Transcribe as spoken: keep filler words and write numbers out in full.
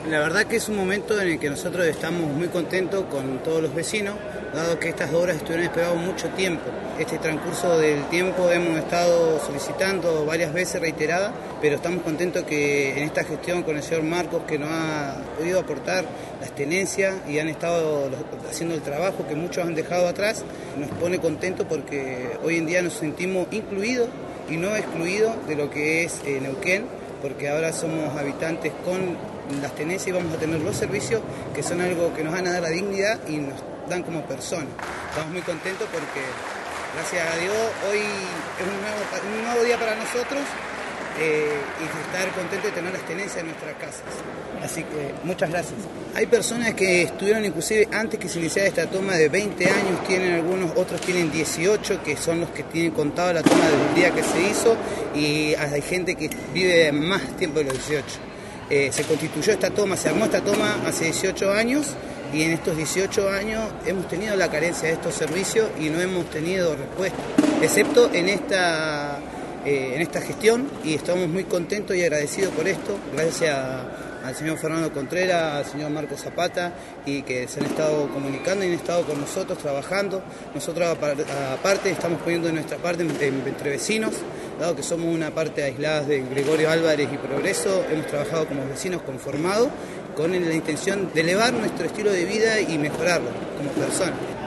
La verdad que es un momento en el que nosotros estamos muy contentos con todos los vecinos, dado que estas obras estuvieron esperadas mucho tiempo. Este transcurso del tiempo hemos estado solicitando varias veces reiteradas, pero estamos contentos que en esta gestión con el señor Marcos, que nos ha podido aportar las tenencias y han estado haciendo el trabajo que muchos han dejado atrás, nos pone contentos porque hoy en día nos sentimos incluidos y no excluidos de lo que es eh, Neuquén, porque ahora somos habitantes con las tenencias y vamos a tener los servicios que son algo que nos van a dar la dignidad y nos dan como personas. Estamos muy contentos porque, gracias a Dios, hoy es un nuevo, un nuevo día para nosotros eh, y estar contentos de tener las tenencias en nuestras casas. Así que muchas gracias. Hay personas que estuvieron inclusive antes que se iniciara esta toma de veinte años, tienen algunos, otros tienen dieciocho, que son los que tienen contado la toma del día que se hizo, y hay gente que vive más tiempo de los dieciocho. Eh, se constituyó esta toma, se armó esta toma hace dieciocho años y en estos dieciocho años hemos tenido la carencia de estos servicios y no hemos tenido respuesta, excepto en esta, eh, en esta gestión, y estamos muy contentos y agradecidos por esto, gracias a al señor Fernando Contreras, al señor Marcos Zapata, y que se han estado comunicando y han estado con nosotros trabajando. Nosotros aparte estamos poniendo de nuestra parte entre vecinos, dado que somos una parte aislada de Gregorio Álvarez y Progreso, hemos trabajado como vecinos conformados con la intención de elevar nuestro estilo de vida y mejorarlo como personas.